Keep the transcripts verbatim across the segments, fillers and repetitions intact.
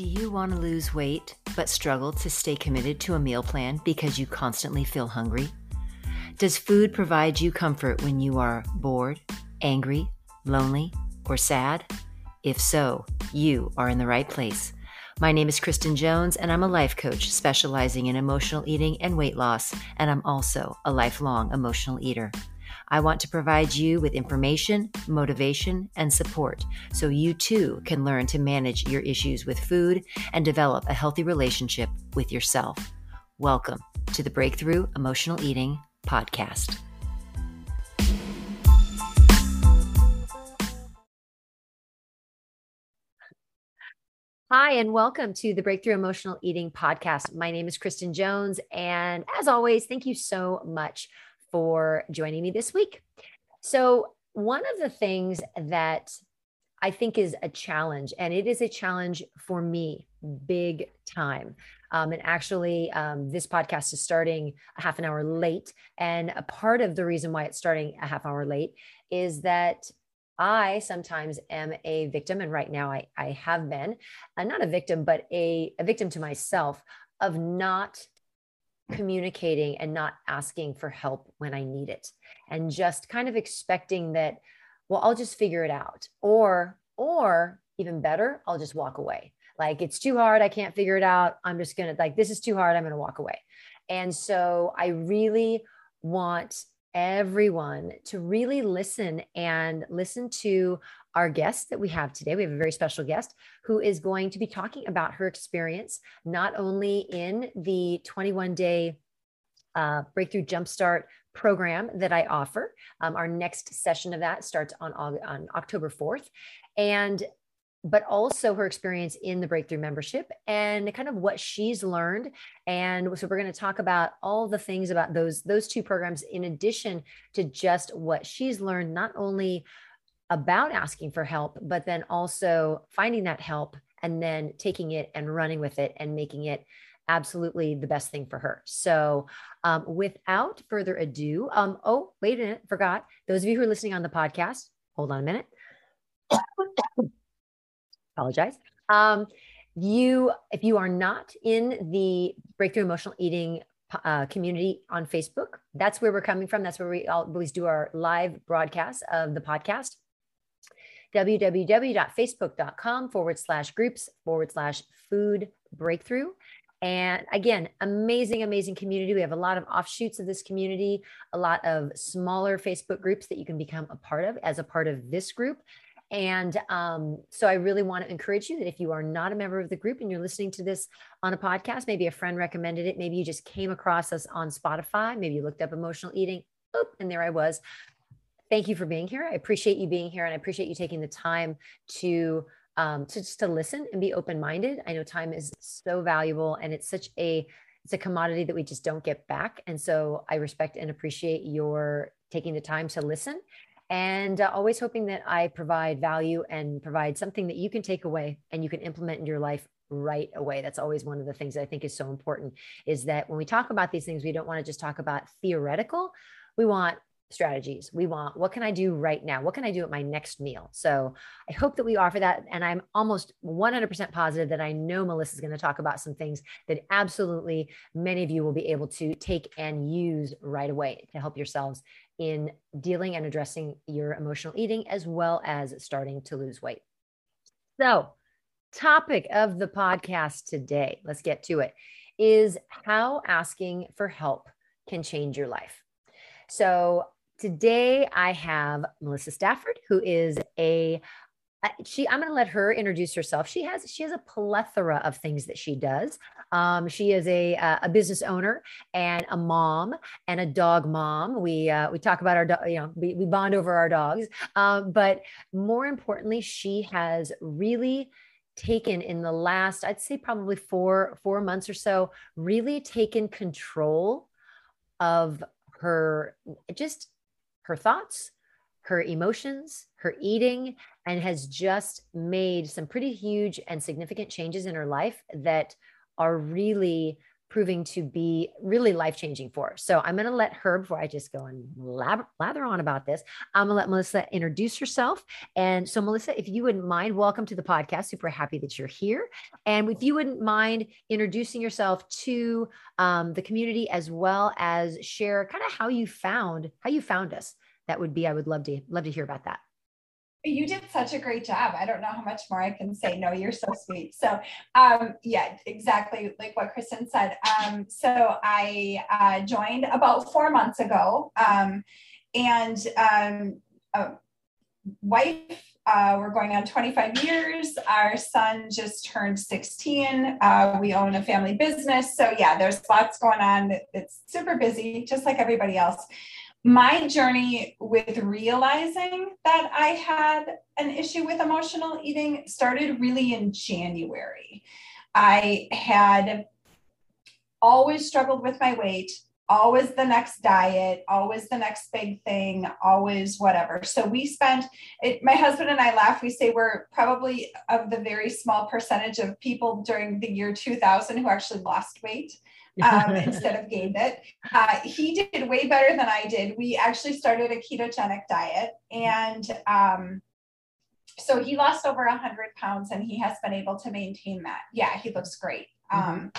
Do you want to lose weight but struggle to stay committed to a meal plan because you constantly feel hungry? Does food provide you comfort when you are bored, angry, lonely, or sad? If so, you are in the right place. My name is Kristen Jones, and I'm a life coach specializing in emotional eating and weight loss, and I'm also a lifelong emotional eater. I want to provide you with information, motivation, and support so you too can learn to manage your issues with food and develop a healthy relationship with yourself. Welcome to the Breakthrough Emotional Eating Podcast. Hi, and welcome to the Breakthrough Emotional Eating Podcast. My name is Kristen Jones, and as always, thank you so much for joining me this week. So one of the things that I think is a challenge, and it is a challenge for me big time. Um, and actually, um, this podcast is starting a half an hour late. And a part of the reason why it's starting a half hour late is that I sometimes am a victim. And right now I, I have been, uh, not a victim, but a, a victim to myself of not communicating and not asking for help when I need it, and just kind of expecting that, well, I'll just figure it out, or, or even better, I'll just walk away. Like, it's too hard. I can't figure it out. I'm just going to like, this is too hard. I'm going to walk away. And so I really want everyone to really listen and listen to our guest that we have today. We have a very special guest who is going to be talking about her experience, not only in the twenty-one day uh, Breakthrough Jumpstart program that I offer. Um, our next session of that starts on, on October fourth. And but also her experience in the Breakthrough membership and kind of what she's learned. And so we're going to talk about all the things about those, those two programs, in addition to just what she's learned, not only about asking for help, but then also finding that help and then taking it and running with it and making it absolutely the best thing for her. So um, without further ado, um, oh, wait a minute, forgot. Those of you who are listening on the podcast, hold on a minute. Apologize. Um, you, if you are not in the Breakthrough Emotional Eating uh, community on Facebook, that's where we're coming from. That's where we always do our live broadcast of the podcast. www.facebook.com forward slash groups forward slash food breakthrough. And again, amazing, amazing community. We have a lot of offshoots of this community, a lot of smaller Facebook groups that you can become a part of as a part of this group. And um, so I really want to encourage you that if you are not a member of the group and you're listening to this on a podcast, maybe a friend recommended it, maybe you just came across us on Spotify, maybe you looked up emotional eating, oop, and there I was. Thank you for being here. I appreciate you being here, and I appreciate you taking the time to um, to just to listen and be open-minded. I know time is so valuable, and it's such a it's a commodity that we just don't get back. And so I respect and appreciate your taking the time to listen. And uh, always hoping that I provide value and provide something that you can take away and you can implement in your life right away. That's always one of the things that I think is so important, is that when we talk about these things, we don't want to just talk about theoretical. We want strategies. We want, what can I do right now? What can I do at my next meal? So I hope that we offer that. And I'm almost one hundred percent positive that I know Melissa's going to talk about some things that absolutely many of you will be able to take and use right away to help yourselves in dealing and addressing your emotional eating, as well as starting to lose weight. So, topic of the podcast today, let's get to it, is how asking for help can change your life. So today I have Melissa Stafford, who is a She, I'm going to let her introduce herself. She has, she has a plethora of things that she does. Um, she is a, a business owner and a mom and a dog mom. We, uh, we talk about our, do- you know, we, we bond over our dogs. Um, but more importantly, she has really taken in the last, I'd say probably four, four months or so, really taken control of her, just her thoughts, her emotions, her eating, and has just made some pretty huge and significant changes in her life that are really proving to be really life-changing for her. So I'm going to let her, before I just go and lab- lather on about this, I'm going to let Melissa introduce herself. And so Melissa, if you wouldn't mind, welcome to the podcast. Super happy that you're here. And if you wouldn't mind introducing yourself to um, the community, as well as share kind of how you found, how you found us, that would be, I would love to, love to hear about that. You did such a great job. I don't know how much more I can say. No, you're so sweet. So um, yeah, exactly like what Kristen said. Um, so I uh, joined about four months ago um, and um, uh, wife, uh, we're going on twenty-five years. Our son just turned sixteen. Uh, we own a family business. So yeah, there's lots going on. It's super busy, just like everybody else. My journey with realizing that I had an issue with emotional eating started really in January. I had always struggled with my weight, always the next diet, always the next big thing, always whatever. So we spent, it, my husband and I laugh, we say we're probably of the very small percentage of people during the year two thousand who actually lost weight. um, instead of gained it. Uh, he did way better than I did. We actually started a ketogenic diet. And um, so he lost over one hundred pounds and he has been able to maintain that. Yeah, he looks great. Mm-hmm. Um,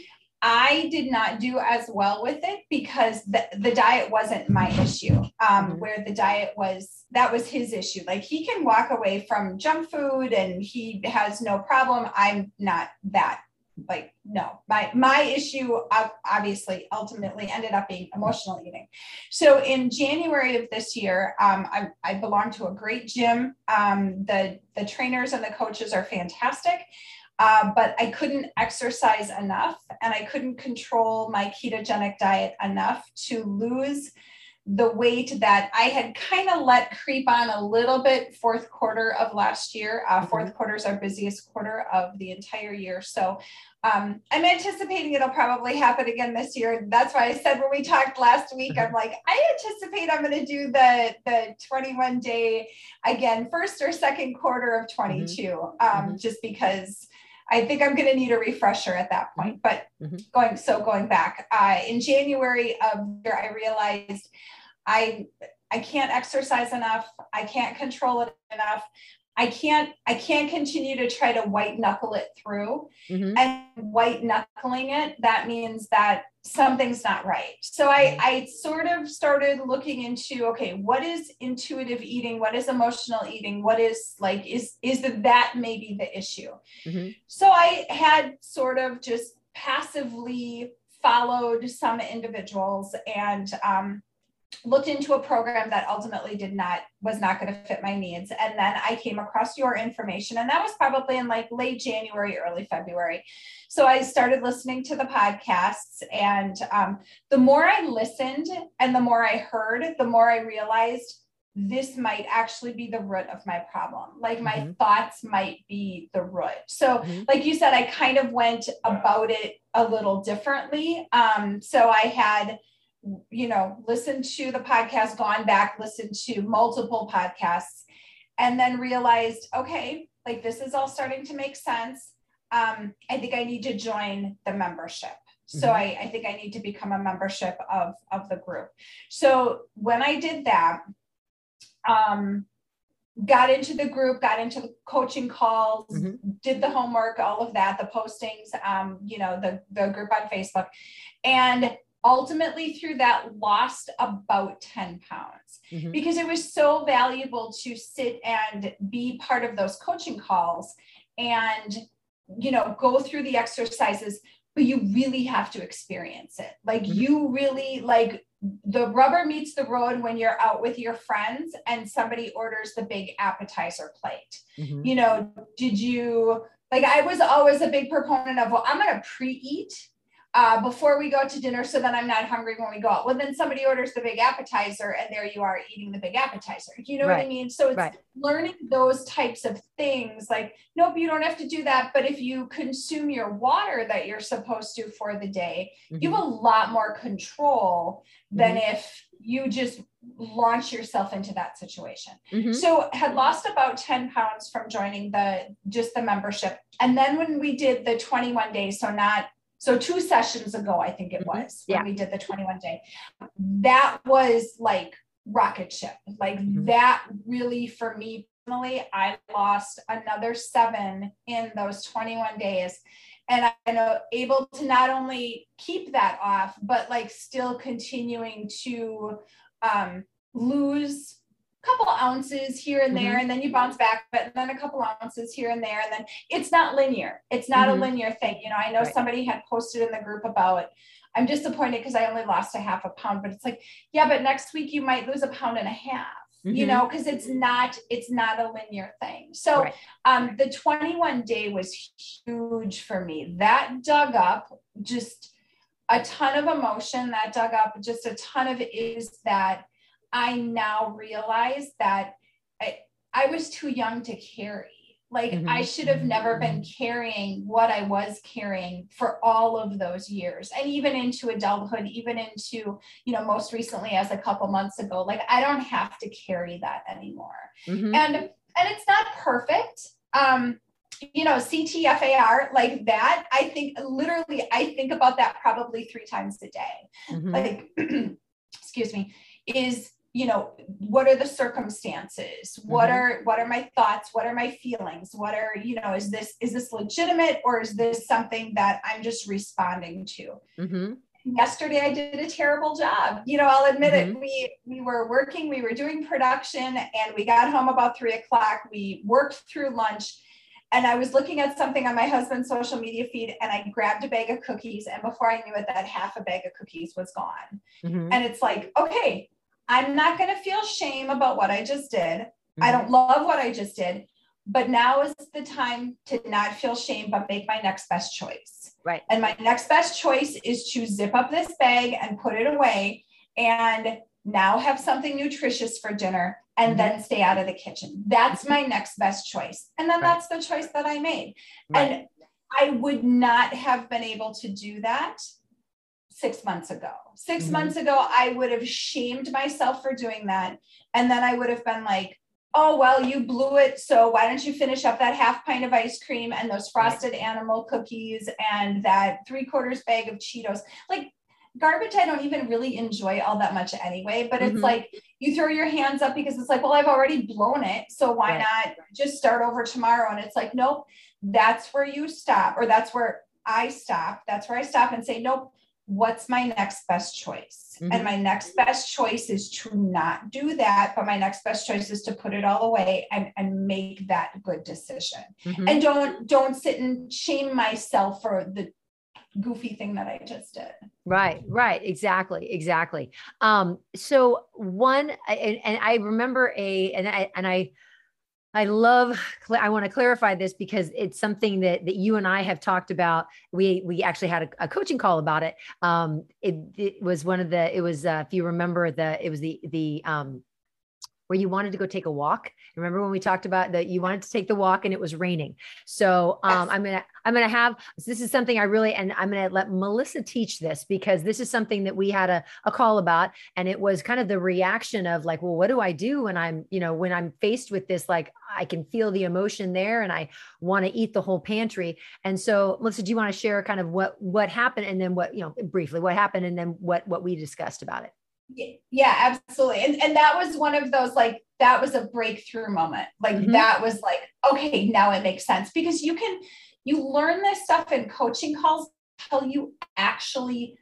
I did not do as well with it because the, the diet wasn't my issue, um, mm-hmm. where the diet was, that was his issue. Like he can walk away from junk food and he has no problem. I'm not that. Like, no, my, my issue obviously ultimately ended up being emotional eating. So in January of this year, um, I, I belong to a great gym. Um, the, the trainers and the coaches are fantastic, uh, but I couldn't exercise enough and I couldn't control my ketogenic diet enough to lose the weight that I had kind of let creep on a little bit fourth quarter of last year. Uh, mm-hmm. Fourth quarter is our busiest quarter of the entire year. So um, I'm anticipating it'll probably happen again this year. That's why I said when we talked last week, I'm like, I anticipate I'm going to do the, the twenty-one day again, first or second quarter of twenty-two, mm-hmm. um, mm-hmm. just because I think I'm going to need a refresher at that point. But mm-hmm. going, so going back uh, in January of the year, I realized I, I can't exercise enough. I can't control it enough. I can't, I can't continue to try to white knuckle it through mm-hmm. and white knuckling it. That means that something's not right. So I, I sort of started looking into, okay, what is intuitive eating? What is emotional eating? What is like, is, is that that maybe the issue? Mm-hmm. So I had sort of just passively followed some individuals and, um, looked into a program that ultimately did not, was not going to fit my needs. And then I came across your information and that was probably in like late January, early February. So I started listening to the podcasts and um, the more I listened and the more I heard, the more I realized this might actually be the root of my problem. Like my mm-hmm. thoughts might be the root. So mm-hmm. like you said, I kind of went about it a little differently. Um, so I had you know, listened to the podcast, gone back, listened to multiple podcasts, and then realized, okay, like this is all starting to make sense. Um, I think I need to join the membership. So mm-hmm. I, I think I need to become a membership of, of the group. So when I did that, um, got into the group, got into the coaching calls, mm-hmm. did the homework, all of that, the postings, um, you know, the, the group on Facebook, and ultimately through that lost about ten pounds mm-hmm. because it was so valuable to sit and be part of those coaching calls and, you know, go through the exercises, but you really have to experience it. Like mm-hmm. you really like the rubber meets the road when you're out with your friends and somebody orders the big appetizer plate. Mm-hmm. You know, did you, like, I was always a big proponent of, well, I'm going to pre-eat Uh, before we go to dinner, so then I'm not hungry when we go out. Well, then somebody orders the big appetizer and there you are eating the big appetizer. You know right. what I mean? So it's right. learning those types of things like, nope, you don't have to do that. But if you consume your water that you're supposed to for the day, mm-hmm. you have a lot more control than mm-hmm. if you just launch yourself into that situation. Mm-hmm. So had lost about ten pounds from joining the, just the membership. And then when we did the twenty-one days, so not So two sessions ago, I think it was yeah. when we did the twenty-one day, that was like rocket ship. Like Mm-hmm. that really, for me personally, I lost another seven in those twenty-one days. And I'm able to not only keep that off, but like still continuing to um, lose a couple ounces here and there, mm-hmm. and then you bounce back, but then a couple ounces here and there. And then it's not linear. It's not mm-hmm. a linear thing. You know, I know right. somebody had posted in the group about, I'm disappointed because I only lost a half a pound, but it's like, yeah, but next week you might lose a pound and a half. Mm-hmm. You know, because it's not, it's not a linear thing. So right. um, the twenty-one day was huge for me. That dug up just a ton of emotion, that dug up just a ton of is that I now realize that I, I was too young to carry. Like mm-hmm. I should have never been carrying what I was carrying for all of those years, and even into adulthood, even into, you know, most recently as a couple months ago, like I don't have to carry that anymore. Mm-hmm. And, and it's not perfect. Um, you know, C T F A R like that. I think literally, I think about that probably three times a day. Mm-hmm. Like, excuse me, is, you know, what are the circumstances? What mm-hmm. are, what are my thoughts? What are my feelings? What are, you know, is this, is this legitimate, or is this something that I'm just responding to? Mm-hmm. Yesterday, I did a terrible job. You know, I'll admit mm-hmm. it. We, we were working, we were doing production, and we got home about three o'clock. We worked through lunch, and I was looking at something on my husband's social media feed, and I grabbed a bag of cookies. And before I knew it, that half a bag of cookies was gone. Mm-hmm. And it's like, okay, I'm not going to feel shame about what I just did. Mm-hmm. I don't love what I just did, but now is the time to not feel shame, but make my next best choice. Right. And my next best choice is to zip up this bag and put it away, and now have something nutritious for dinner, and mm-hmm. then stay out of the kitchen. That's my next best choice. And then right. that's the choice that I made. Right. And I would not have been able to do that six months ago. Six mm-hmm. months ago, I would have shamed myself for doing that. And then I would have been like, oh, well, you blew it. So why don't you finish up that half pint of ice cream and those frosted right. animal cookies and that three quarters bag of Cheetos? Like garbage, I don't even really enjoy all that much anyway, but mm-hmm. it's like you throw your hands up because it's like, well, I've already blown it. So why right. not just start over tomorrow? And it's like, nope, that's where you stop, or that's where I stop. That's where I stop and say, nope. What's my next best choice? Mm-hmm. And my next best choice is to not do that, but my next best choice is to put it all away and, and make that good decision. Mm-hmm. And don't, don't sit and shame myself for the goofy thing that I just did. Right, right. Exactly. Exactly. Um, so one, and, and I remember a, and I, and I, I love, I want to clarify this because it's something that, that you and I have talked about. We, we actually had a, a coaching call about it. Um, it, it was one of the, it was, uh, if you remember the, it was the, the, um, where you wanted to go take a walk. Remember when we talked about that you wanted to take the walk and it was raining. So um, I'm going to, I'm going to have, this is something I really, and I'm going to let Melissa teach this because this is something that we had a, a call about. And it was kind of the reaction of like, well, what do I do when I'm, you know, when I'm faced with this, like I can feel the emotion there and I want to eat the whole pantry. And so Melissa, do you want to share kind of what, what happened and then what, you know, briefly what happened and then what, what we discussed about it? Yeah, absolutely. And, and that was one of those, like, that was a breakthrough moment. Like mm-hmm. that was like, okay, now it makes sense because you can, you learn this stuff in coaching calls until you actually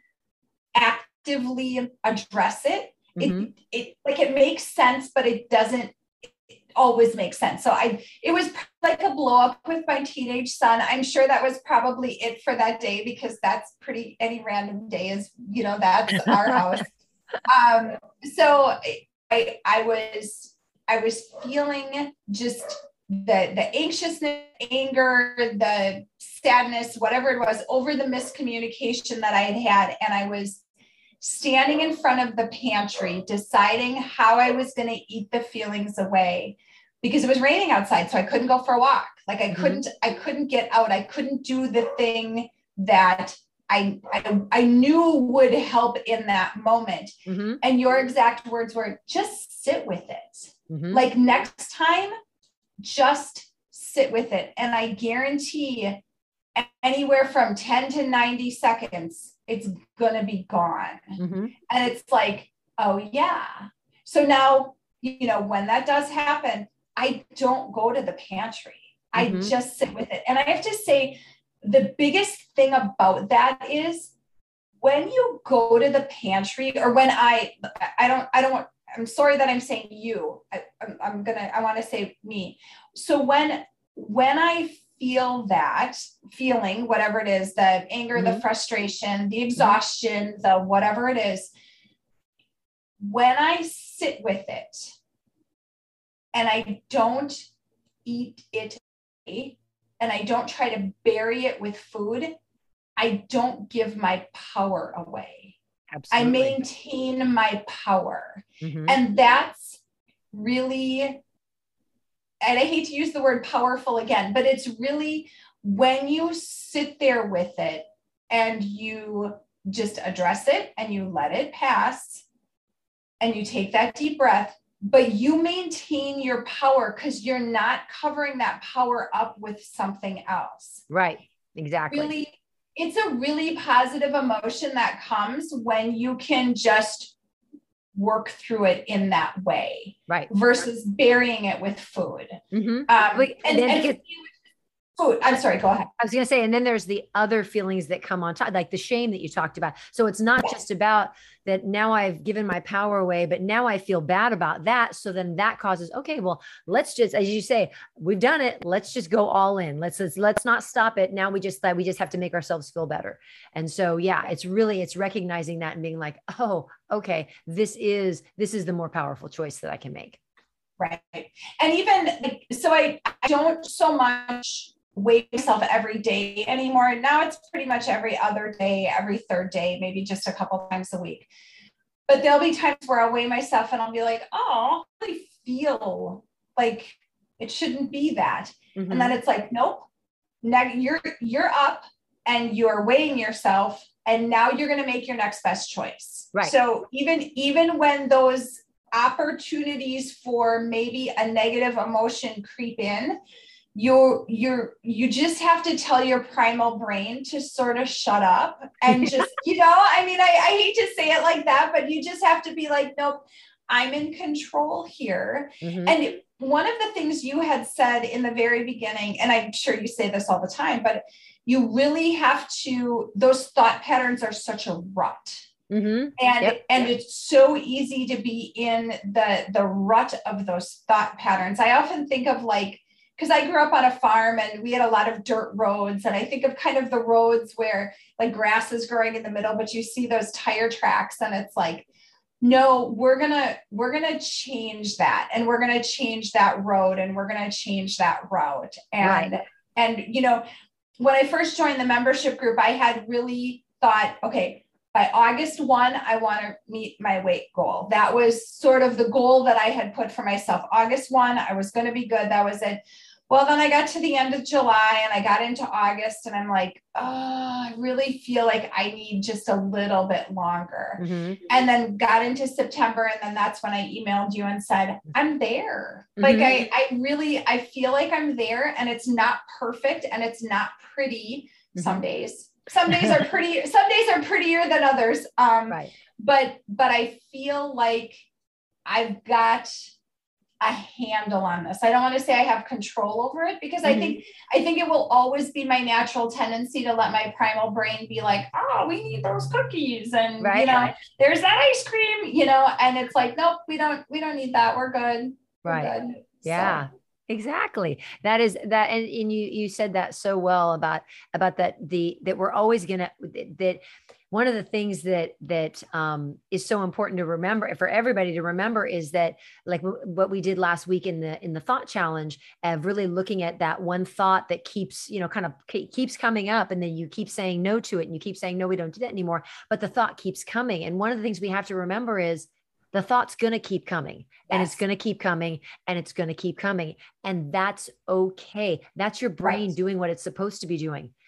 actively address it. Mm-hmm. It, it like, it makes sense, but it doesn't always make sense. So I, it was like a blow up with my teenage son. I'm sure that was probably it for that day because that's pretty, any random day is, you know, that's our house. Um, so I, I was, I was feeling just the, the anxiousness, anger, the sadness, whatever it was over the miscommunication that I had had. And I was standing in front of the pantry, deciding how I was going to eat the feelings away because it was raining outside. So I couldn't go for a walk. Like I couldn't, mm-hmm. I couldn't get out. I couldn't do the thing that I, I, I knew would help in that moment. Mm-hmm. And your exact words were just sit with it. Mm-hmm. Like next time, just sit with it. And I guarantee anywhere from ten to ninety seconds, it's going to be gone. Mm-hmm. And it's like, oh yeah. So now, you know, when that does happen, I don't go to the pantry. Mm-hmm. I just sit with it. And I have to say, the biggest thing about that is when you go to the pantry, or when I, I don't, I don't want, I'm sorry that I'm saying you, I, I'm, I'm going to, I want to say me. So when, when I feel that feeling, whatever it is, the anger, mm-hmm. the frustration, the exhaustion, mm-hmm. the whatever it is, when I sit with it and I don't eat it and I don't try to bury it with food, I don't give my power away. Absolutely. I maintain my power. Mm-hmm. And that's really, and I hate to use the word powerful again, but it's really when you sit there with it and you just address it and you let it pass and you take that deep breath, but you maintain your power because you're not covering that power up with something else. Right. Exactly. Really, it's a really positive emotion that comes when you can just work through it in that way. Right. Versus burying it with food. Mm-hmm. Um, Wait, and, then and get, food. I'm sorry, go ahead. I was going to say, and then there's the other feelings that come on top, like the shame that you talked about. So it's not just about that now I've given my power away, but now I feel bad about that. So then that causes, okay, well, let's just, as you say, we've done it. Let's just go all in. Let's, let's, let's not stop it. Now we just, that we just have to make ourselves feel better. And so, yeah, it's really, it's recognizing that and being like, oh, okay, this is, this is the more powerful choice that I can make. Right. And even, so I, I don't so much weigh myself every day anymore. Now it's pretty much every other day, every third day, maybe just a couple times a week. But there'll be times where I'll weigh myself and I'll be like, oh, I really feel like it shouldn't be that. Mm-hmm. And then it's like, nope, now you're, you're up and you're weighing yourself and now you're going to make your next best choice. Right. So even, even when those opportunities for maybe a negative emotion creep in, you're, you're, you just have to tell your primal brain to sort of shut up and just, you know, I mean, I, I hate to say it like that, but you just have to be like, nope, I'm in control here. Mm-hmm. And one of the things you had said in the very beginning, and I'm sure you say this all the time, but you really have to, those thought patterns are such a rut. Mm-hmm. And, yep. and it's so easy to be in the, the rut of those thought patterns. I often think of like, because I grew up on a farm and we had a lot of dirt roads. And I think of kind of the roads where like grass is growing in the middle, but you see those tire tracks and it's like, no, we're going to, we're going to change that. And we're going to change that road and we're going to change that route. And, right. and, you know, when I first joined the membership group, I had really thought, okay, by August first, I want to meet my weight goal. That was sort of the goal that I had put for myself. August first, I was going to be good. That was it. Well, then I got to the end of July and I got into August and I'm like, oh, I really feel like I need just a little bit longer. Mm-hmm. And then got into September. And then that's when I emailed you and said, I'm there. Mm-hmm. Like I, I really, I feel like I'm there and it's not perfect and it's not pretty mm-hmm. some days. Some days are pretty, some days are prettier than others. Um, right. But, but I feel like I've got a handle on this. I don't want to say I have control over it because mm-hmm. I think, I think it will always be my natural tendency to let my primal brain be like, oh, we need those cookies. And, right, you know, right. there's that ice cream, you know, and it's like, nope, we don't, we don't need that. We're good. Right. We're good. Yeah. So. Exactly. That is that. And, and you, you said that so well about, about that, the, that we're always going to, that one of the things that, that um, is so important to remember for everybody to remember is that like w- what we did last week in the, in the thought challenge of really looking at that one thought that keeps, you know, kind of k- keeps coming up and then you keep saying no to it and you keep saying, no, we don't do that anymore. But the thought keeps coming. And one of the things we have to remember is the thought's going to keep coming and yes. it's going to keep coming and it's going to keep coming. And that's okay. That's your brain right. doing what it's supposed to be doing.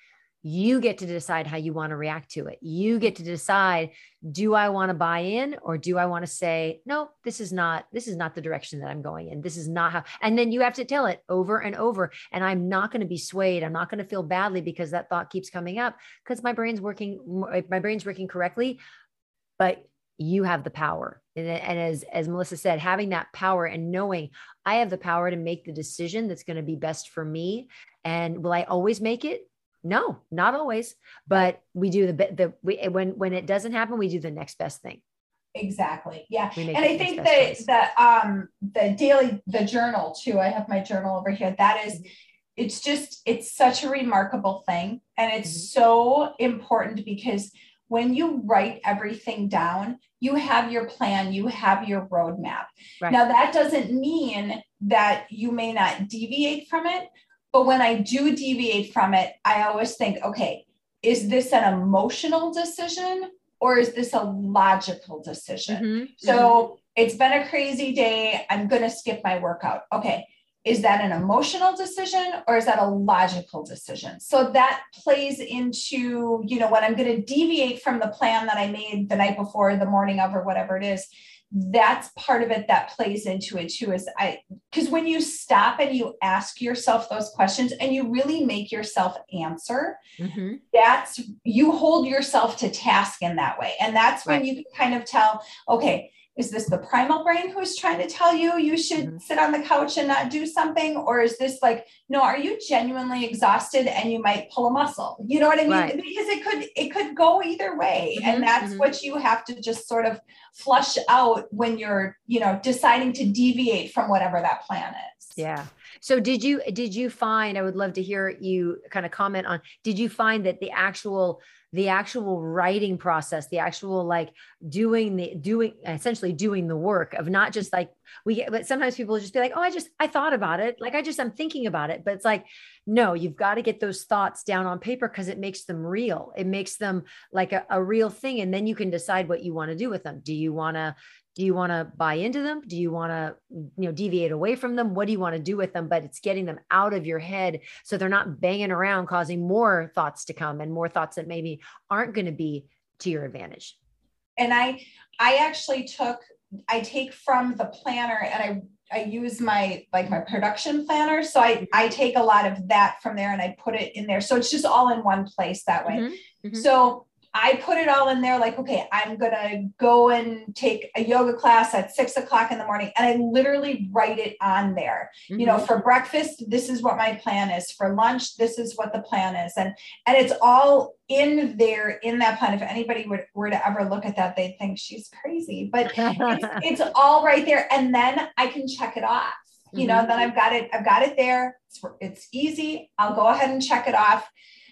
You get to decide how you want to react to it. You get to decide, do I want to buy in, or do I want to say, no, this is not, this is not the direction that I'm going in. This is not how, and then you have to tell it over and over. And I'm not going to be swayed. I'm not going to feel badly because that thought keeps coming up, because my brain's working, my brain's working correctly, but you have the power. And, and as, as Melissa said, having that power and knowing I have the power to make the decision that's going to be best for me. And will I always make it? No, not always, but we do the, the, we, when, when it doesn't happen, we do the next best thing. Exactly. Yeah. And I think that the, um, the daily, the journal too, I have my journal over here. That is, it's just, it's such a remarkable thing. And it's mm-hmm. so important, because when you write everything down, you have your plan, you have your roadmap. Right. Now that doesn't mean that you may not deviate from it. But when I do deviate from it, I always think, okay, is this an emotional decision or is this a logical decision? Mm-hmm. So mm-hmm. it's been a crazy day. I'm going to skip my workout. Okay. Is that an emotional decision or is that a logical decision? So that plays into, you know, when I'm going to deviate from the plan that I made the night before, the morning of, or whatever it is. That's part of it that plays into it too, is I, because when you stop and you ask yourself those questions and you really make yourself answer, mm-hmm. that's, you hold yourself to task in that way. And that's when right. you can kind of tell, okay, is this the primal brain who's trying to tell you you should mm-hmm. sit on the couch and not do something? Or is this like, no, are you genuinely exhausted and you might pull a muscle? You know what I mean? Right. Because it could, it could go either way. Mm-hmm. And that's mm-hmm. what you have to just sort of flush out when you're, you know, deciding to deviate from whatever that plan is. Yeah. So did you, did you find, I would love to hear you kind of comment on, did you find that the actual the actual writing process, the actual like doing the doing essentially doing the work of not just like we get, but sometimes people just be like, oh, I just, I thought about it. Like, I just, I'm thinking about it, but it's like, no, you've got to get those thoughts down on paper because it makes them real. It makes them like a, a real thing. And then you can decide what you want to do with them. Do you want to, do you want to buy into them? Do you want to, you know, deviate away from them? What do you want to do with them? But it's getting them out of your head so they're not banging around, causing more thoughts to come and more thoughts that maybe aren't going to be to your advantage. And I, I actually took, I take from the planner and I, I use my, like my production planner. So I, I take a lot of that from there and I put it in there. So it's just all in one place that way. Mm-hmm. Mm-hmm. So I put it all in there like, okay, I'm going to go and take a yoga class at six o'clock in the morning. And I literally write it on there. Mm-hmm. You know, for breakfast, this is what my plan is. For lunch, this is what the plan is. And, and it's all in there in that plan. If anybody would, were to ever look at that, they'd think she's crazy, but it's, it's all right there. And then I can check it off, you mm-hmm. know, then I've got it, I've got it there. It's, it's easy. I'll go ahead and check it off.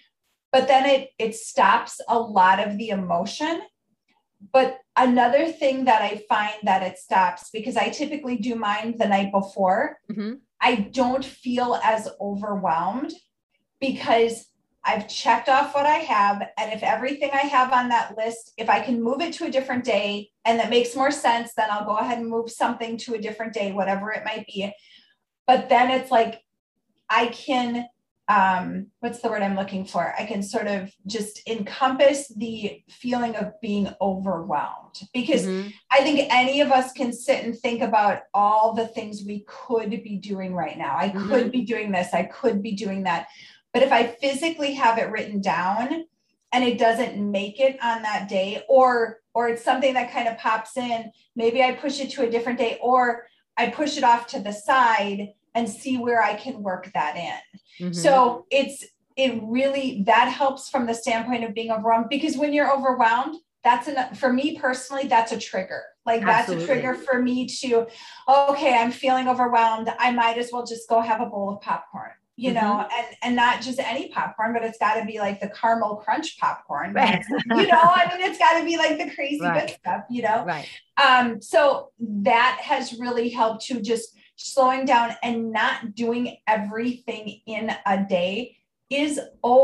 But then it, it stops a lot of the emotion. But another thing that I find that it stops, because I typically do mine the night before, mm-hmm. I don't feel as overwhelmed because I've checked off what I have. And if everything I have on that list, if I can move it to a different day and that makes more sense, then I'll go ahead and move something to a different day, whatever it might be. But then it's like, I can... um, what's the word I'm looking for? I can sort of just encompass the feeling of being overwhelmed, because mm-hmm. I think any of us can sit and think about all the things we could be doing right now. I mm-hmm. could be doing this. I could be doing that. But if I physically have it written down and it doesn't make it on that day, or, or it's something that kind of pops in, maybe I push it to a different day, or I push it off to the side and see where I can work that in. Mm-hmm. So it's, it really, that helps from the standpoint of being overwhelmed, because when you're overwhelmed, that's enough for me personally, that's a trigger. Like Absolutely. That's a trigger for me to, okay, I'm feeling overwhelmed. I might as well just go have a bowl of popcorn, you mm-hmm. know, and, and not just any popcorn, but it's gotta be like the caramel crunch popcorn, right. you know, I mean, it's gotta be like the crazy right. good stuff, you know? Right. Um, so that has really helped to just slowing down and not doing everything in a day is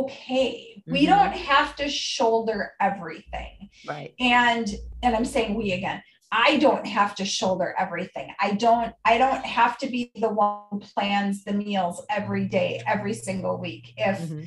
okay. Mm-hmm. We don't have to shoulder everything. Right. And, and I'm saying we again, I don't have to shoulder everything. I don't, I don't have to be the one who plans the meals every day, every single week. If mm-hmm.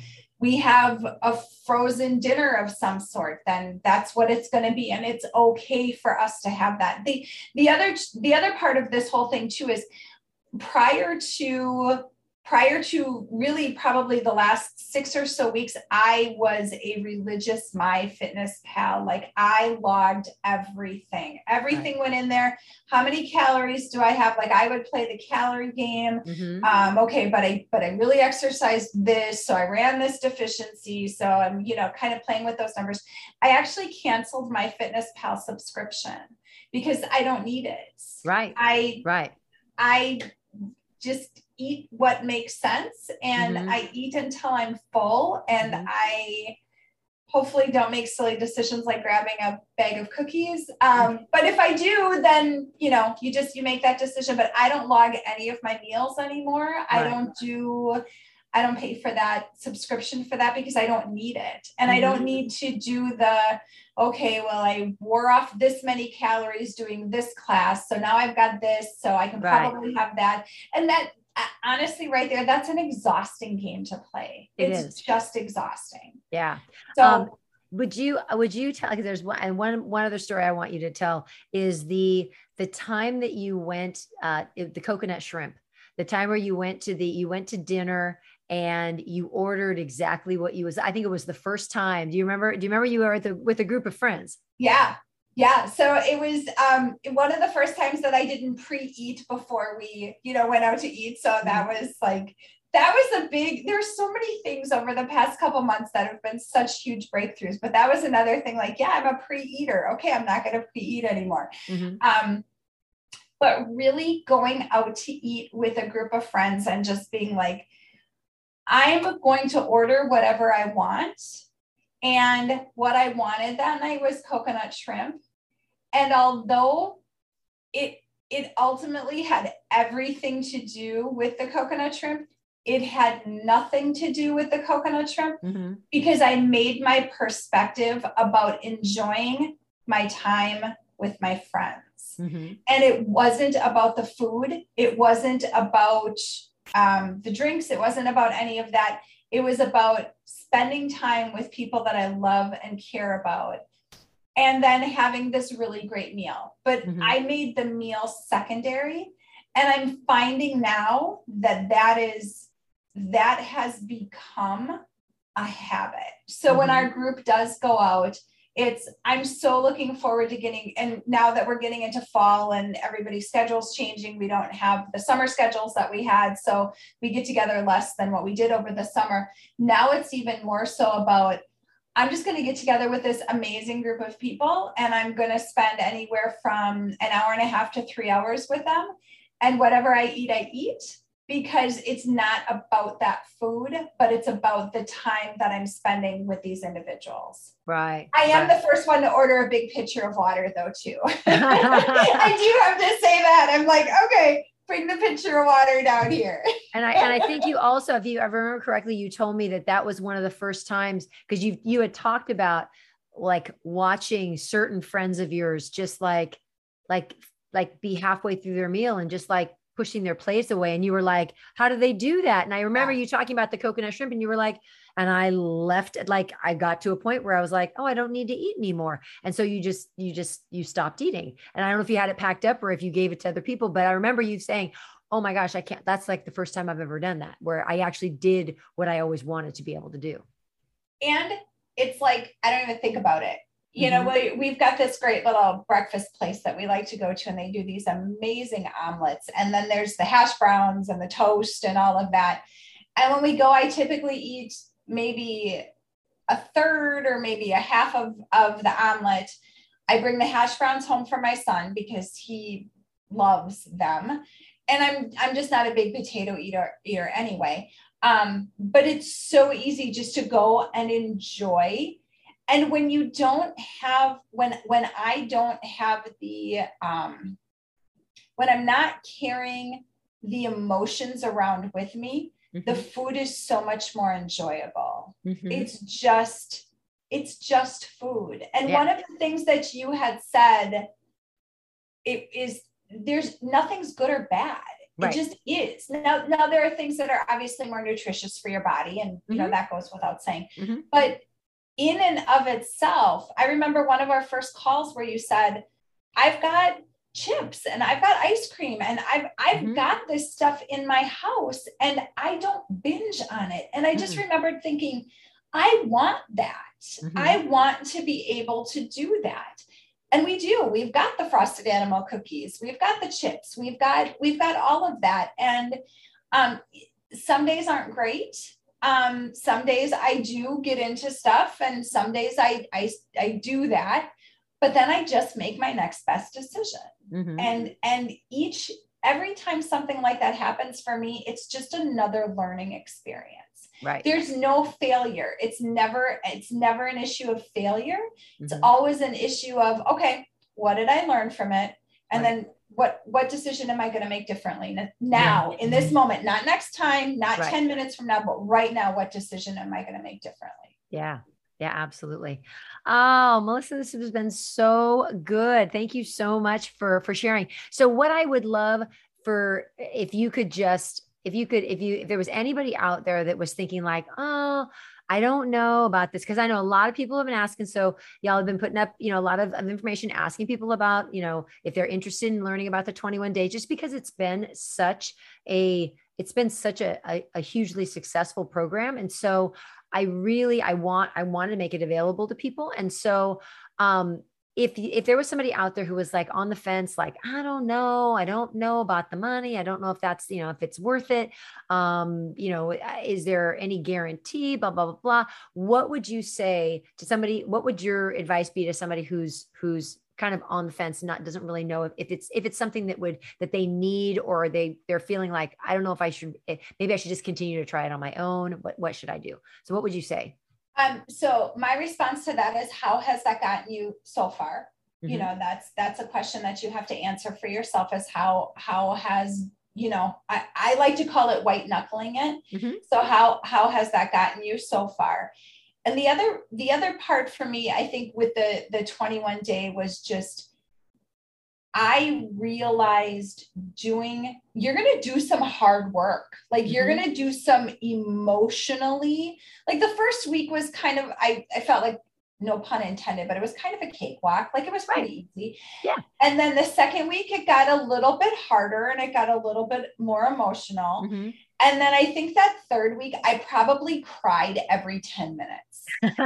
we have a frozen dinner of some sort, then that's what it's going to be. And it's okay for us to have that. The, the other, the other part of this whole thing too, is prior to prior to really probably the last six or so weeks, I was a religious MyFitnessPal. Like I logged everything. Everything right. went in there. How many calories do I have? Like I would play the calorie game. Mm-hmm. Um, okay, but I but I really exercised this. So I ran this deficiency. So I'm, you know, kind of playing with those numbers. I actually canceled my MyFitnessPal subscription because I don't need it. Right. I right. I just eat what makes sense, and mm-hmm. I eat until I'm full, and mm-hmm. I hopefully don't make silly decisions like grabbing a bag of cookies. Um, but if I do, then, you know, you just, you make that decision, but I don't log any of my meals anymore. Right. I don't do, I don't pay for that subscription for that because I don't need it. And mm-hmm. I don't need to do the, okay, well, I wore off this many calories doing this class. So now I've got this, so I can right. probably have that. And that, honestly, right there, that's an exhausting game to play. It it's is. just exhausting. Yeah. So um, would you, would you tell, because there's one, and one, one other story I want you to tell is the, the time that you went, uh, the coconut shrimp, the time where you went to the, you went to dinner and you ordered exactly what you was, I think it was the first time. Do you remember, do you remember you were at the, with a group of friends? Yeah. Yeah. So it was um, one of the first times that I didn't pre-eat before we, you know, went out to eat. So that was like, that was a big, there's so many things over the past couple months that have been such huge breakthroughs, but that was another thing like, yeah, I'm a pre-eater. Okay. I'm not going to pre-eat anymore. Mm-hmm. Um, but really going out to eat with a group of friends and just being like, I'm going to order whatever I want. And what I wanted that night was coconut shrimp. And although it, it ultimately had everything to do with the coconut shrimp, it had nothing to do with the coconut shrimp mm-hmm. because I made my perspective about enjoying my time with my friends. Mm-hmm. And it wasn't about the food. It wasn't about um, the drinks. It wasn't about any of that. It was about spending time with people that I love and care about, and then having this really great meal. But mm-hmm. I made the meal secondary. And I'm finding now that that is, that has become a habit. So mm-hmm. when our group does go out, it's, I'm so looking forward to getting, and now that we're getting into fall and everybody's schedule's changing, we don't have the summer schedules that we had. So we get together less than what we did over the summer. Now it's even more so about, I'm just going to get together with this amazing group of people, and I'm going to spend anywhere from an hour and a half to three hours with them. And whatever I eat, I eat, because it's not about that food, but it's about the time that I'm spending with these individuals. Right. I am right. the first one to order a big pitcher of water though, too. I do have to say that. I'm like, okay, bring the pitcher of water down here. And I, and I think you also, if you I remember correctly, you told me that that was one of the first times, because you, you had talked about like watching certain friends of yours, just like, like, like be halfway through their meal and just like pushing their plates away. And you were like, how do they do that? And I remember yeah. you talking about the coconut shrimp, and you were like, and I left it, like, I got to a point where I was like, oh, I don't need to eat anymore. And so you just, you just, you stopped eating. And I don't know if you had it packed up or if you gave it to other people, but I remember you saying, oh my gosh, I can't, that's like the first time I've ever done that, where I actually did what I always wanted to be able to do. And it's like, I don't even think about it. You know, we, we've got this great little breakfast place that we like to go to, and they do these amazing omelets. And then there's the hash browns and the toast and all of that. And when we go, I typically eat maybe a third or maybe a half of, of the omelet. I bring the hash browns home for my son because he loves them. And I'm, I'm just not a big potato eater, eater anyway. Um, but it's so easy just to go and enjoy. And when you don't have, when, when I don't have the, um, when I'm not carrying the emotions around with me, mm-hmm. the food is so much more enjoyable. Mm-hmm. It's just, it's just food. And yeah. one of the things that you had said, it is, there's nothing's good or bad. It Right. just is. Now, now there are things that are obviously more nutritious for your body, and you know Mhm. that goes without saying. Mhm. But in and of itself, I remember one of our first calls where you said, I've got chips and I've got ice cream and I've I've Mhm. got this stuff in my house and I don't binge on it. And I just Mhm. remembered thinking, I want that. Mhm. I want to be able to do that. And we do. We've got the frosted animal cookies. We've got the chips. We've got we've got all of that. And um, some days aren't great. Um, some days I do get into stuff, and some days I I I do that. But then I just make my next best decision. Mhm. And and each every time something like that happens for me, it's just another learning experience. Right. There's no failure. It's never, it's never an issue of failure. It's Mhm. always an issue of, okay, what did I learn from it? And Right. then what, what decision am I going to make differently now in this moment, not next time, not Right. ten minutes from now, but right now, what decision am I going to make differently? Yeah. Yeah, absolutely. Oh, Melissa, this has been so good. Thank you so much for for sharing. So what I would love for if you could just if you could if you if there was anybody out there that was thinking like, "Oh, I don't know about this," because I know a lot of people have been asking. So y'all have been putting up, you know, a lot of, of information asking people about, you know, if they're interested in learning about the twenty-one day, just because it's been such a it's been such a, a, a hugely successful program. And so I really, I want, I want to make it available to people. And so, um, if, if there was somebody out there who was like on the fence, like, I don't know, I don't know about the money. I don't know if that's, you know, if it's worth it. Um, you know, is there any guarantee, blah, blah, blah, blah. What would you say to somebody? What would your advice be to somebody who's, who's kind of on the fence and not, doesn't really know if, if it's, if it's something that would, that they need, or they, they're feeling like, I don't know if I should, maybe I should just continue to try it on my own. What, what should I do? So what would you say? Um, so my response to that is, how has that gotten you so far? Mm-hmm. You know, that's, that's a question that you have to answer for yourself, is how, how has, you know, I, I like to call it white knuckling it. Mm-hmm. So how, how has that gotten you so far? And the other, the other part for me, I think with the, the twenty-one day was just, I realized doing, you're going to do some hard work. Like, you're mm-hmm. going to do some emotionally, like the first week was kind of, I, I felt like, no pun intended, but it was kind of a cakewalk. Like, it was pretty right. easy. Yeah. And then the second week, it got a little bit harder and it got a little bit more emotional. Mm-hmm. And then I think that third week, I probably cried every ten minutes. Like,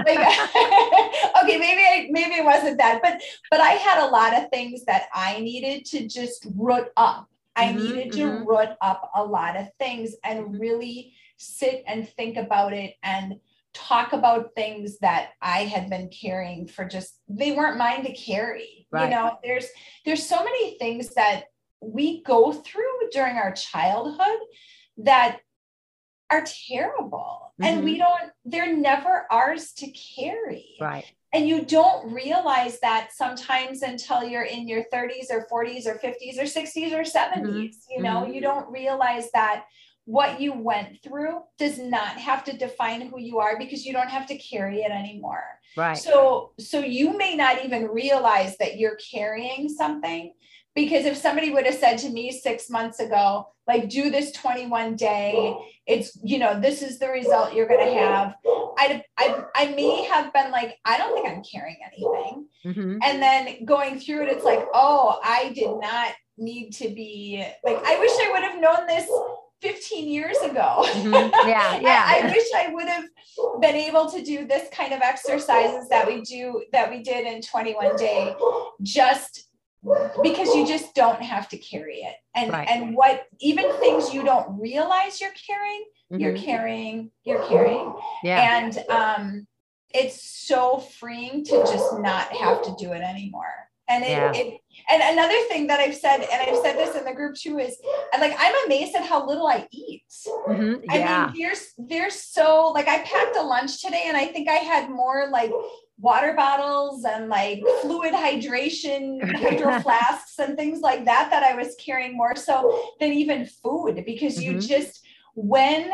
okay, maybe I, maybe it wasn't that, but, but I had a lot of things that I needed to just root up. I mm-hmm, needed to mm-hmm. root up a lot of things and really sit and think about it and talk about things that I had been carrying for just, they weren't mine to carry. Right. You know, there's, there's so many things that we go through during our childhood that are terrible. Mm-hmm. And we don't, they're never ours to carry. Right. And you don't realize that sometimes until you're in your thirties or forties or fifties or sixties or seventies, mm-hmm. you know, mm-hmm. you don't realize that what you went through does not have to define who you are, because you don't have to carry it anymore. Right. So, so you may not even realize that you're carrying something, because if somebody would have said to me six months ago, like, do this twenty-one day, it's, you know, this is the result you're going to have. I, I, I may have been like, I don't think I'm carrying anything. Mm-hmm. And then going through it, it's like, oh, I did not need to be like, I wish I would have known this fifteen years ago. Mm-hmm. Yeah. Yeah. I, I wish I would have been able to do this kind of exercises that we do, that we did in twenty-one day, just because you just don't have to carry it. And, right. and what, even things you don't realize you're carrying, mm-hmm. you're carrying, you're carrying. Yeah. And, um, it's so freeing to just not have to do it anymore. And it, yeah. it, and another thing that I've said, and I've said this in the group too, is I'm like, I'm amazed at how little I eat. Mm-hmm. Yeah. I mean, there's, there's so, like, I packed a lunch today and I think I had more like water bottles and like fluid hydration, hydro flasks and things like that, that I was carrying more so than even food, because mm-hmm. you just, when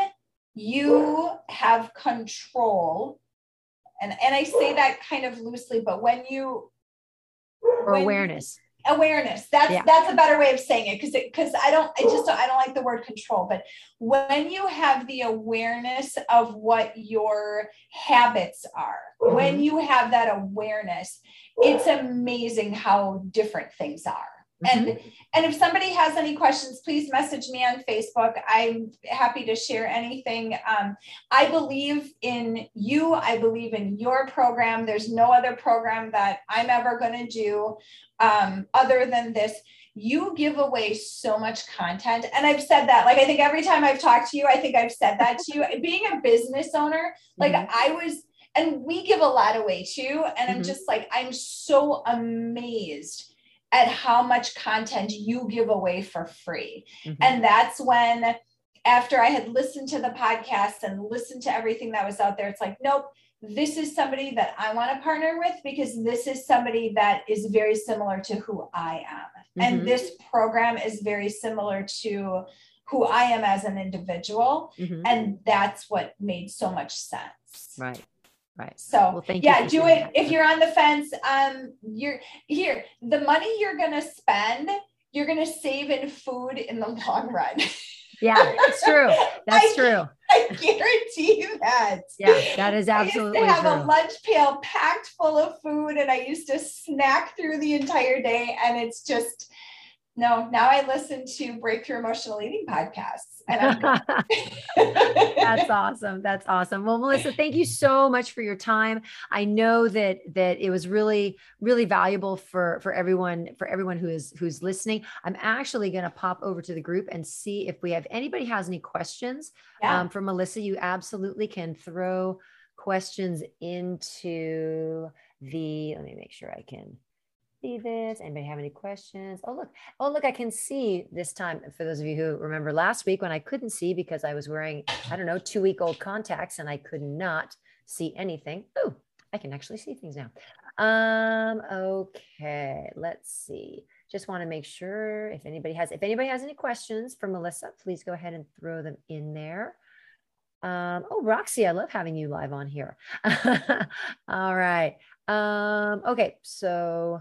you have control, and, and I say that kind of loosely, but when you, or when, awareness. Awareness. That's, yeah. that's a better way of saying it. Cause it, cause I don't, I just don't, I don't like the word control, but when you have the awareness of what your habits are, mm-hmm. when you have that awareness, it's amazing how different things are. Mm-hmm. And, and if somebody has any questions, please message me on Facebook. I'm happy to share anything. Um, I believe in you. I believe in your program. There's no other program that I'm ever going to do um, other than this. You give away so much content. And I've said that, like, I think every time I've talked to you, I think I've said that to you. Being a business owner, like mm-hmm. I was, and we give a lot away too. And mm-hmm. I'm just like, I'm so amazed at how much content you give away for free. Mm-hmm. And that's when, after I had listened to the podcast and listened to everything that was out there, it's like, nope, this is somebody that I want to partner with because this is somebody that is very similar to who I am. Mm-hmm. And this program is very similar to who I am as an individual. Mm-hmm. And that's what made so much sense. Right. Right. So well, thank yeah, you do it. That. If you're on the fence, um, you're here, the money you're going to spend, you're going to save in food in the long run. Yeah, that's true. That's I, true. I guarantee you that. Yeah, that is absolutely true. I used to have true. a lunch pail packed full of food and I used to snack through the entire day. And it's just, no, now I listen to Breakthrough Emotional Eating podcasts. And I'm That's awesome. That's awesome. Well, Melissa, thank you so much for your time. I know that that it was really, really valuable for for everyone, for everyone who is who's listening. I'm actually going to pop over to the group and see if we have anybody has any questions yeah. um, for Melissa. You absolutely can throw questions into the. Let me make sure I can see this. Anybody have any questions? Oh, look. Oh, look, I can see this time. For those of you who remember last week when I couldn't see because I was wearing, I don't know, two week old contacts and I could not see anything. Oh, I can actually see things now. Um, okay, let's see. Just want to make sure if anybody has, if anybody has any questions for Melissa, please go ahead and throw them in there. Um, oh, Roxy, I love having you live on here. All right. Um, okay, so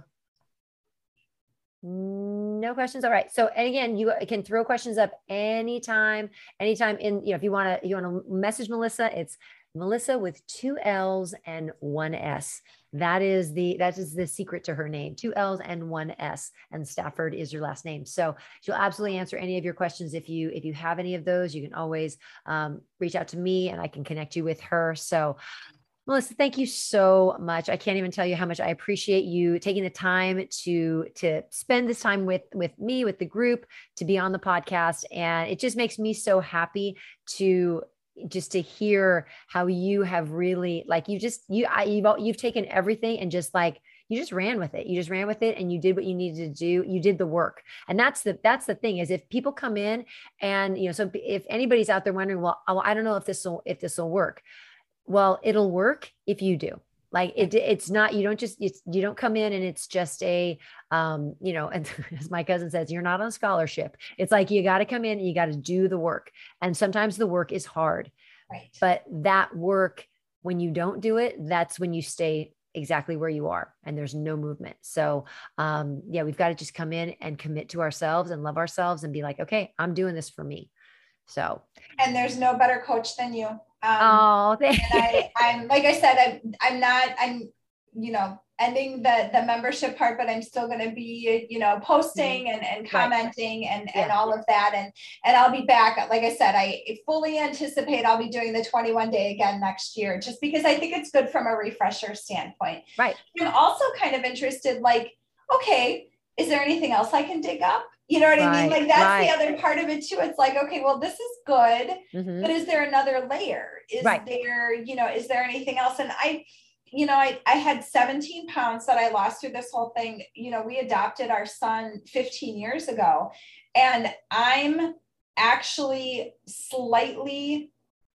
no questions. All right. So, and again, you can throw questions up anytime, anytime in, you know, if you want to, you want to message Melissa, it's Melissa with two L's and one S. That is the, that is the secret to her name, two L's and one S, and Stafford is your last name. So she'll absolutely answer any of your questions. If you, if you have any of those, you can always um, reach out to me and I can connect you with her. So Melissa, thank you so much. I can't even tell you how much I appreciate you taking the time to, to spend this time with, with me, with the group, to be on the podcast. And it just makes me so happy to just to hear how you have really, like, you just, you, I, you've, you've taken everything and just like, you just ran with it. You just ran with it and you did what you needed to do. You did the work. And that's the, that's the thing is if people come in and, you know, so if anybody's out there wondering, well, I don't know if this will, if this will work. Well, it'll work if you do. Like it, it's not, you don't just, it's, you don't come in and it's just a, um, you know, and as my cousin says, you're not on scholarship. It's like, you got to come in and you got to do the work. And sometimes the work is hard, right. But that work, when you don't do it, that's when you stay exactly where you are and there's no movement. So, um, yeah, we've got to just come in and commit to ourselves and love ourselves and be like, okay, I'm doing this for me. So, and there's no better coach than you. Um, oh, thank and I, I'm, like I said, I'm, I'm not, I'm, you know, ending the, the membership part, but I'm still going to be, you know, posting and, and commenting right. and, and yeah. all of that. And, and I'll be back. Like I said, I fully anticipate I'll be doing the twenty-one day again next year, just because I think it's good from a refresher standpoint. Right. I'm also kind of interested, like, okay, is there anything else I can dig up? You know what right, I mean? Like that's right. the other part of it too. It's like, okay, well, this is good, mm-hmm. but is there another layer? Is right. there, you know, is there anything else? And I, you know, I, I had seventeen pounds that I lost through this whole thing. You know, we adopted our son fifteen years ago, and I'm actually slightly,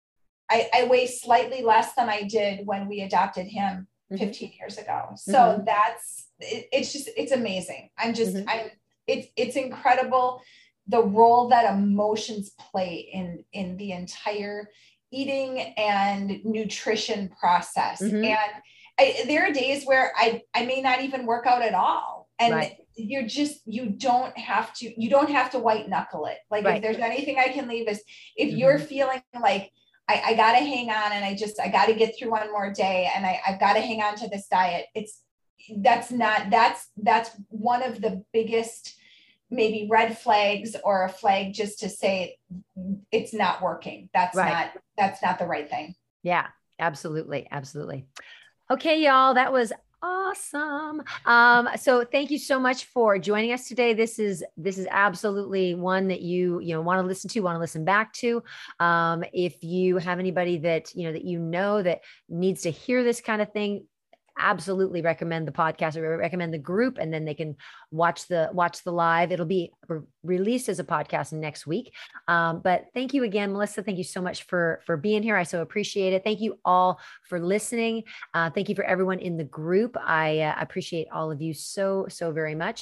I, I weigh slightly less than I did when we adopted him fifteen mm-hmm. years ago. So mm-hmm. that's, it, it's just, it's amazing. I'm just, mm-hmm. I'm, It's it's incredible the role that emotions play in, in the entire eating and nutrition process. Mm-hmm. And I, there are days where I, I may not even work out at all. And right. you're just, you don't have to, you don't have to white knuckle it. Like right. if there's anything I can leave is if mm-hmm. you're feeling like, I, I got to hang on and I just, I got to get through one more day and I, I've got to hang on to this diet. It's, that's not, that's, that's one of the biggest maybe red flags or a flag just to say it's not working. That's right. not, that's not the right thing. Yeah, absolutely. Absolutely. Okay, y'all, that was awesome. Um, so thank you so much for joining us today. This is, this is absolutely one that you, you know, want to listen to, want to listen back to. Um, if you have anybody that, you know, that, you know, that needs to hear this kind of thing, absolutely recommend the podcast or recommend the group, and then they can watch the watch the live. It'll be re- released as a podcast next week. Um, but thank you again, Melissa. Thank you so much for for being here. I so appreciate it. Thank you all for listening. Uh, thank you for everyone in the group. I uh, appreciate all of you so so very much.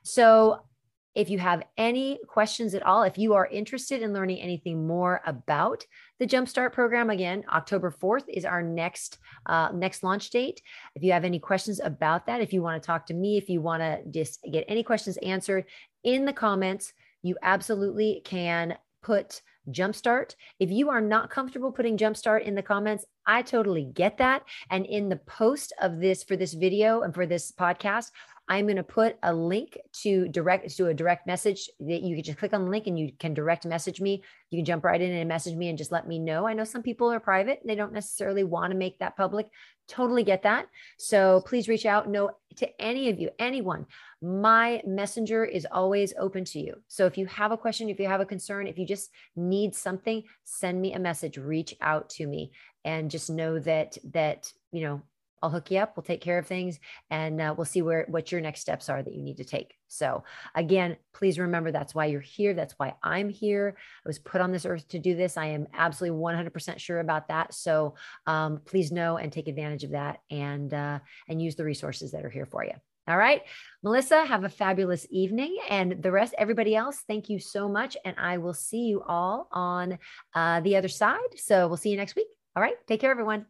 So if you have any questions at all, if you are interested in learning anything more about the Jumpstart program, again, October fourth is our next uh, next launch date. If you have any questions about that, if you want to talk to me, if you want to just get any questions answered in the comments, you absolutely can put Jumpstart. If you are not comfortable putting Jumpstart in the comments, I totally get that. And in the post of this, for this video and for this podcast, I'm going to put a link to direct to a direct message that you can just click on the link and you can direct message me. You can jump right in and message me and just let me know. I know some people are private. They don't necessarily want to make that public. Totally get that. So please reach out. No, to any of you, anyone, my messenger is always open to you. So if you have a question, if you have a concern, if you just need something, send me a message, reach out to me, and just know that, that, you know, I'll hook you up. We'll take care of things, and uh, we'll see where, what your next steps are that you need to take. So again, please remember, that's why you're here. That's why I'm here. I was put on this earth to do this. I am absolutely one hundred percent sure about that. So um, please know and take advantage of that, and, uh, and use the resources that are here for you. All right, Melissa, have a fabulous evening, and the rest, everybody else, thank you so much. And I will see you all on uh, the other side. So we'll see you next week. All right. Take care, everyone.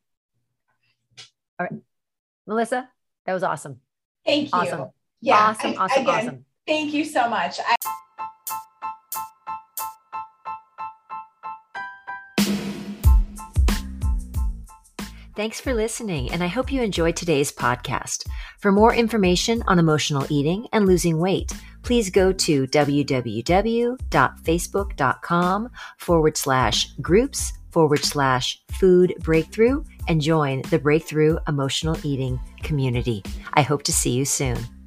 All right, Melissa, that was awesome. Thank you. Awesome. Yeah. Awesome. Awesome. Again, awesome. Thank you so much. I- Thanks for listening, and I hope you enjoyed today's podcast. For more information on emotional eating and losing weight, please go to www.facebook.com forward slash groups forward slash food breakthrough and join the Breakthrough Emotional Eating community. I hope to see you soon.